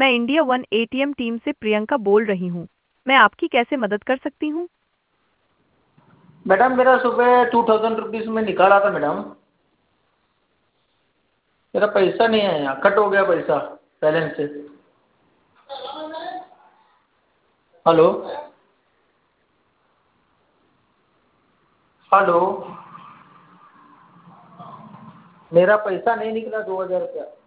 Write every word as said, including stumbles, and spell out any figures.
मैं India one ATM team से प्रियंका बोल रही हूँ। मैं आपकी कैसे मदद कर सकती हूँ? मैडम मेरा सुबह टू थाउजेंड रुपीज़ में निकाला था मैडम। मेरा पैसा नहीं आया, कट हो गया पैसा बैलेंस से। हेलो हेलो मेरा पैसा नहीं निकला दो हज़ार रुपया।